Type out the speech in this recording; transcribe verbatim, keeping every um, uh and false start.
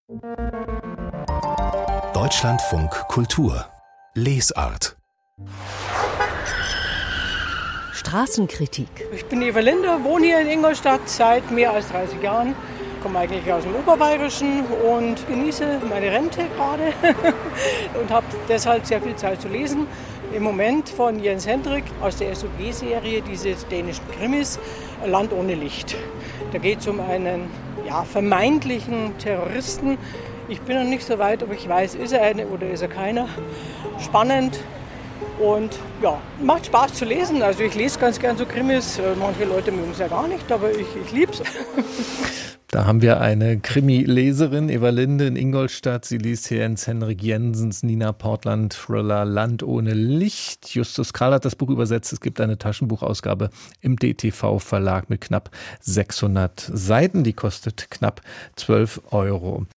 Deutschlandfunk Kultur Lesart. Straßenkritik. Ich bin Eva Linde, wohne hier in Ingolstadt seit mehr als dreißig Jahren. Komme eigentlich aus dem Oberbayerischen und genieße meine Rente gerade und habe deshalb sehr viel Zeit zu lesen. Im Moment von Jens Hendrik aus der S O G-Serie, diese dänischen Krimis, Land ohne Licht. Da geht es um einen ja, vermeintlichen Terroristen. Ich bin noch nicht so weit, ob ich weiß, ist er eine oder ist er keiner. Spannend und ja, macht Spaß zu lesen. Also ich lese ganz gern so Krimis. Manche Leute mögen es ja gar nicht, aber ich, ich liebe es. Da haben wir eine Krimi-Leserin, Eva Linde in Ingolstadt. Sie liest hier Jens Henrik Jensens Nina Portland-Thriller Land ohne Licht. Justus Karl hat das Buch übersetzt. Es gibt eine Taschenbuchausgabe im D T V-Verlag mit knapp sechshundert Seiten. Die kostet knapp zwölf Euro.